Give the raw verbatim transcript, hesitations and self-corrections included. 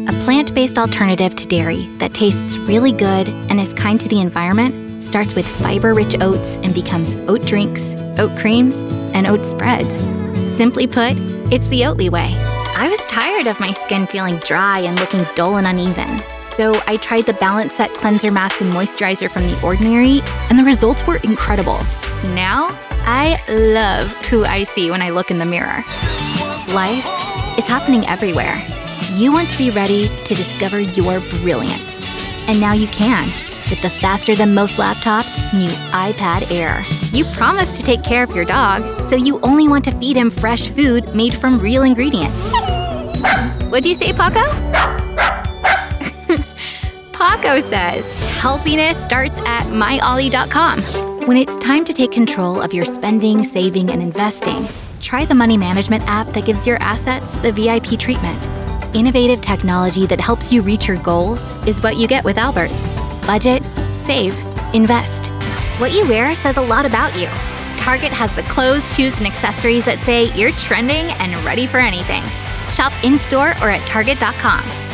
A plant-based alternative to dairy that tastes really good and is kind to the environment starts with fiber-rich oats and becomes oat drinks, oat creams, and oat spreads. Simply put, it's the Oatly way. I was tired of my skin feeling dry and looking dull and uneven, so I tried the Balance Set Cleanser Mask and Moisturizer from The Ordinary, and the results were incredible. Now, I love who I see when I look in the mirror. Life is happening everywhere. You want to be ready to discover your brilliance. And now you can, with the faster-than-most laptops' new iPad Air. You promised to take care of your dog, so you only want to feed him fresh food made from real ingredients. What'd you say, Paco? Paco says, healthiness starts at my ollie dot com. When it's time to take control of your spending, saving, and investing, try the money management app that gives your assets the V I P treatment. Innovative technology that helps you reach your goals is what you get with Albert. Budget, save, invest. What you wear says a lot about you. Target has the clothes, shoes, and accessories that say you're trending and ready for anything. Shop in-store or at target dot com.